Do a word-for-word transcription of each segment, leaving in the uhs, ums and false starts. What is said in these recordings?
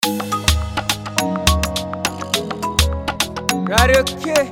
Right, okay.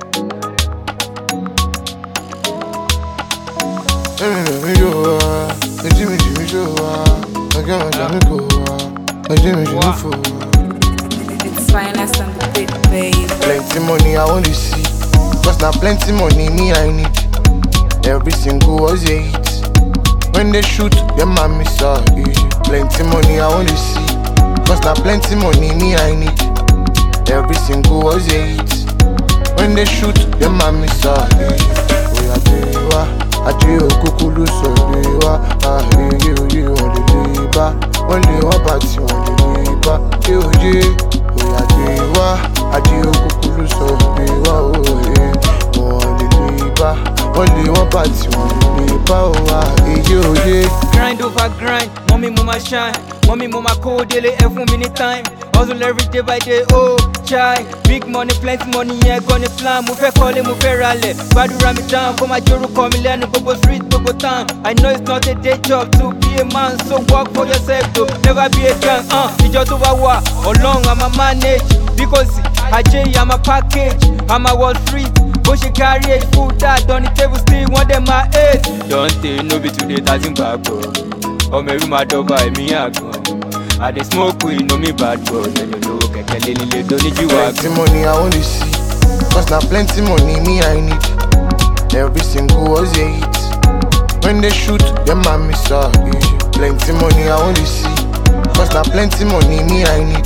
It's finest on the big babe. Plenty money I want to see, cause now plenty money me I need. Every single was a hit. When they shoot, them I miss out. Plenty money I want to see, cause now plenty money me I need. Every single was a hit. When they shoot, them I miss out. We are dewa, I do kukulu so dewa. Ah, you you you on the deba, only one party on the deba. You you, we are dewa, I do kukulu so dewa. Oh yeah, on the deba, only one party on the deba. Oh ah, you you. Grind over grind, mommy mama shine, mommy mama cold daily every minute time. Hustle every day by day, oh chai. Big money, plenty money, yeah, gonna plan. Mo fe kole, mo fe rale. Gbadura mi down, for my joro call me lẹ́nu gbogbo street, gbogbo town. I know it's not a day job to be a man, so work for yourself though. Never be a gang, uh. Ìjọ tó bá wà, ọlọ́run I'ma manage. Because ajé I'm a package, I'm a Wall Street. Bó ṣe carry age, food that on the table still want them my age. Don't say no be today, tazin gbàgbọ́. Ọmọ ẹrú máa dọ́gba ẹ̀mí àgbọn. I dey smoke weed, no me bad boy. Then you know, kẹ̀kẹ́ lé nílé tó ní jíwá. Plenty money I want to see, cause now plenty money me I need. Every single was a hit. When they shoot, them I miss out. Plenty money I want to see, cause now plenty money me I need.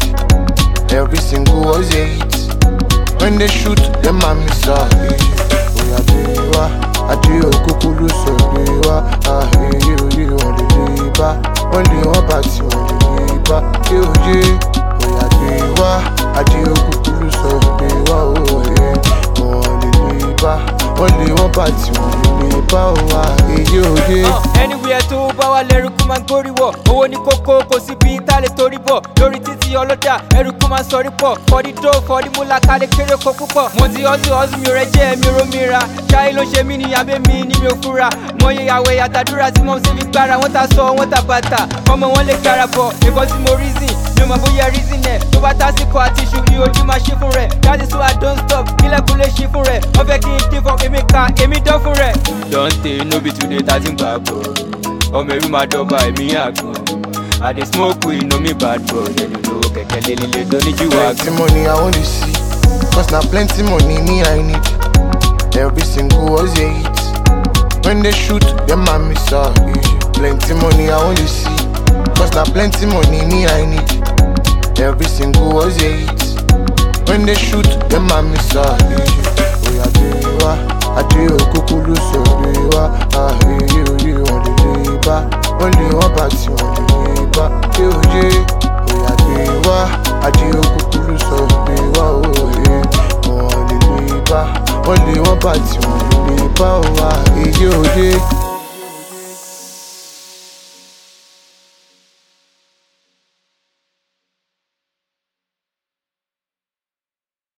Every single was a hit. When they shoot, them I miss out. We are dewa, I do kukulu so dewa. Ah, you you on the deba, only one party on the deba. You you, we are dewa, I do kukulu so dewa. Oh yeah, on the deba, only one party on the deba. Oh ah, you you. Uh, anywhere tó bá wà lẹ́rùkú máa ń gbórí wọ̀. Owó ní kókó kò sí bí ìtàlẹ̀ torí bọ̀. Lórí títí ọlọ́dà ẹrùkú máa ń sọrí pọ̀. Fọ́dí tó fọ́dí múlá kálẹ̀ kéré kó púpọ̀. Mo ti ọ́sùn ọ́sùn mi rẹ̀ jẹ́ mi ro mi ra. Ṣáyé ló ṣe mí ní abẹ́ mi ní mi ò fura. Mo yẹ àwẹ̀ àtàdúrà tí mo ń ṣe fi gbára. Wọ́n ta sọ wọ́n ta bàtà. Ọmọ wọn lè gara bọ̀. Nǹkan tí mo reason mi ò mọ̀ bóyá reason ẹ̀. Tó bá tásìkò àti iṣu ni ojú máa ṣe fún rẹ̀. That is why I don't stop. Kílẹ̀kùn lè ṣí fún rẹ̀. Wọ́n fẹ́ kí n dín fún èmi ká èmi dán fún rẹ̀. Don't say no be today tazin gbàgbọ́. Ọmọ ẹrú máa dọ́gba ẹ̀mí àgbọn. I dey smoke weed, no me bad boy. Then you know, kẹ̀kẹ́ lé nílé tó ní jíwá. Plenty money I want to see, cause now plenty money me I need. Every single was a hit. When they shoot, them I miss out. Plenty money I want to see, cause now plenty money me I need. Every single was a hit. When they shoot, them I miss out. We are dewa, I do kukulu so dewa. Ah, you you on the deba, only one party on the deba. You you, we are dewa, I do kukulu so dewa. Oh yeah, on the deba, only one party on the deba. Oh ah, you you.